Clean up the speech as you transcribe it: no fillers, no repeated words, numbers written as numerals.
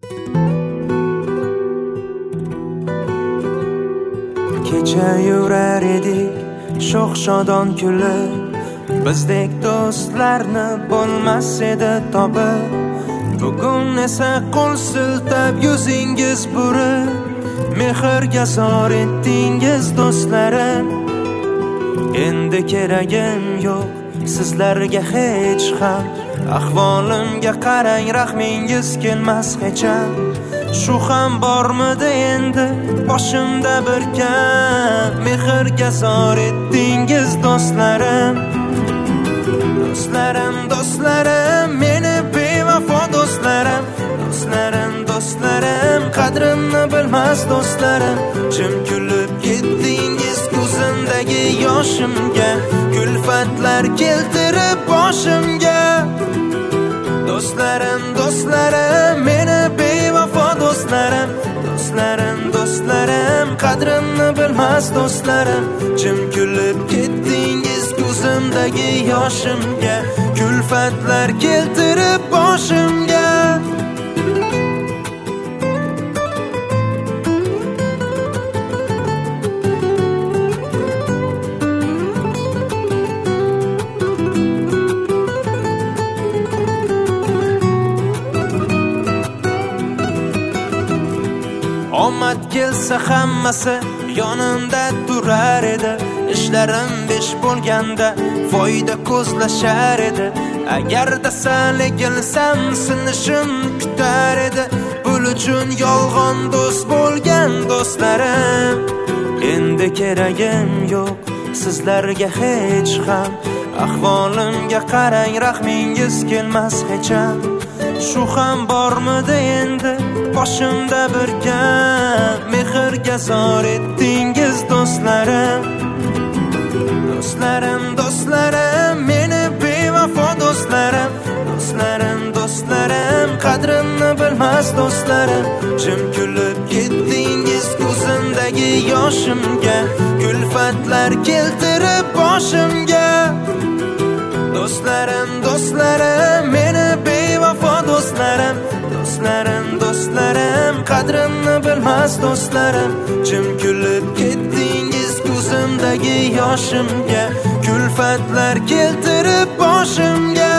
Kecha yurar edik sho'x-shodon kulib, bizdek do'stlarni bo'lmas edi topib. Bugun esa qo'l siltab yuzingiz burib, mehrga zor etdingiz do'stlarim. Endi keragim yo'q sizlarga hech ham, ahvolimga qarang rahmingiz kelmas hecham. Shu ham bormidi endi boshimda bir kam, mehrga zor etdingiz do'stlarim. Do'stlarim, do'stlarim, meni bevafo do'stlarim. Do'stlarim, do'stlarim, qadrimni bilmas do'stlarim. Jim kulib ketdingiz ko'zimdagi yoshimga, kulfatlar keltirib boshimga. Do'stlarim, do'stlarim, meni bevafo do'stlarim. Do'stlarim, do'stlarim, qadrimni bilmas do'stlarim. Jim kulib ketdingiz ko'zimdagi yoshimga, kulfatlar keltirib boshimga. Omad kelsa hammasi yonimda turar edi. Ishlarim besh bo'lganda foyda ko'zlashar edi. Agarda sal egilsam sinishim kutar edi. Pul uchun yolg'on do'st bo'lgan do'stlarim. Endi keragim yo'q sizlarga hech ham, ahvolimga qarang rahmingiz kelmas hecham. Shu ham bormidi endi boshimda bir kam, mehrga zor etdingiz do'stlarim. Do'stlarim, do'stlarim, meni bevafo do'stlarim. Do'stlarim, do'stlarim, qadrimni bilmas do'stlarim. Jim kulib ketdingiz ko'zimdagi yoshimga, kulfatlar keltirib boshimga. Do'stlarim, do'stlarim, meni bevafo do'stlarim. Do'stlarim, do'stlarim, qadrimni bilmas do'stlarim. Jim kulib ketdingiz ko'zimdagi yoshimga, kulfatlar keltirib boshimga.